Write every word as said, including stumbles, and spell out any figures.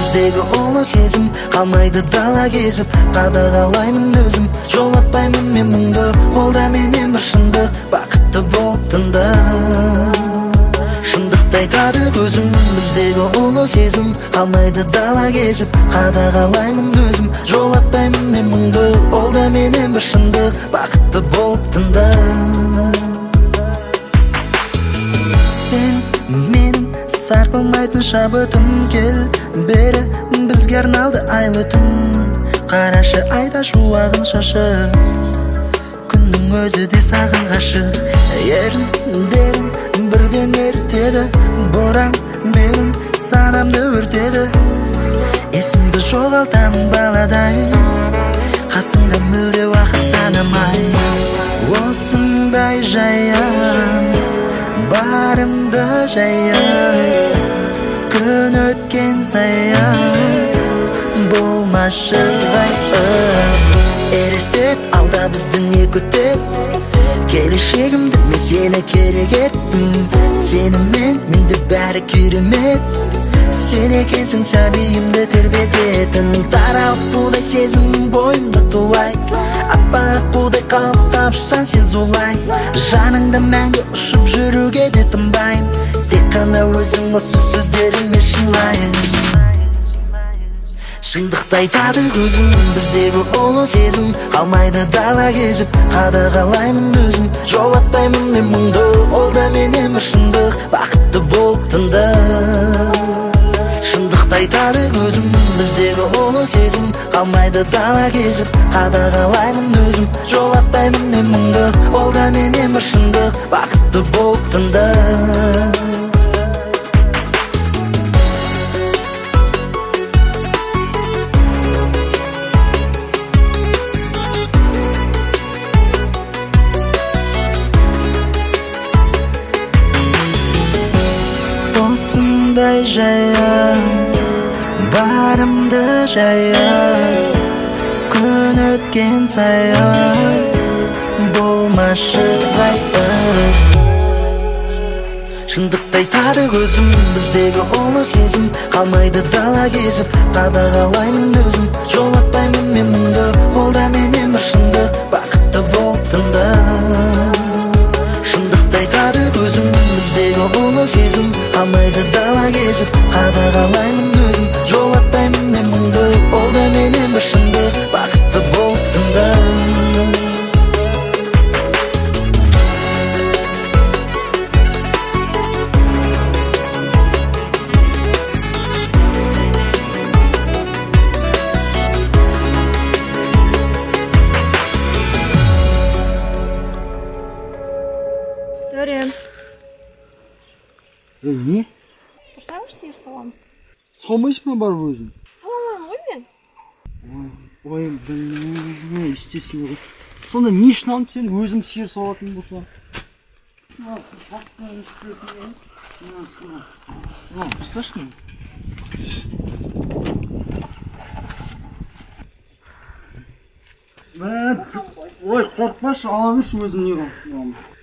Bizdегі ұлы сезім қалмайды дала кезіп, қадағалаймын өзім, жолатпаймын мен мұңды. Ол да менен бір шындық, бақытты болып тынды. Шындықты айтады көзім, біздегі ұлы сезім қалмайды дала кезіп, қадағалаймын өзім, жолатпаймын мен мұңды. Ол да менен бір шындық, бақытты болып тынды. Сен менің сарқылмайтын шабытым, кел бері бізге арналды айлы түн. Қарашы айда шуағын шашы, күннің өзі де саған ғашық. Еріндерің бірден ертеді, боран менің санамды өртеді. Есімді жоғалтамын баладай, қасымда мүлде уақыт санамай. Осындай жаян барымды жаяй, күн өткен саян болмашы ғайып. Елестет алда бізді не күтеді, келешегімді мен сені керек еттім. Сенімен менде бәрі керемет, сен екенсің сәбиімді тербететін. Таралып будай сезім бойымда тулай, аппақ қудай қалықтап жүрсәң сен зулай. Жаныңда мәңгі ұшып жүруге де тынбайым, тек қана өзің осы сөздеріңмен шынайын. Шындықты айтады көзім, біздегі ұлы сезім қалмайды дала кезіп, қадағалаймын өзім, жолатпаймын мен мұңды. Ол да менен бір шындық, бақытты болып тынды. Шындықты айтады көзім, біздегі ұлы сезім қалмайды дала кезіп, қадағалаймын өзім, жолатпаймын мен мұңды. Ол да менен бір шындық, бақытты болып тынды. Осындай жаян барымды жаяй, күн өткен саян болмашы ғайып. Шындықты айтады көзім, біздегі ұлы сезім қалмайды дала кезіп, қадағалаймын өзім, жолатпаймын мен мұңды. Ол да менен бір шындық, бақытты болып тынды. Шындықты айтады көзім, біздегі ұлы сезім қалмайды дала кезіп, қадағалаймын өзім, жолатпаймын мен мұңды. Ол да менен бір шындық, бақытты болып тынды. Төрем. Е, не? Тұрсаңыз сиыр саламыз. Салмайсың ба барып өзің? Саламаймын ғой мен. Ой, блин, естесің ғой. Сонда не үшін алып сен өзім сиыр салатын болса? Страшно. Ой, қорқпашы, ала берші өзім не қылып.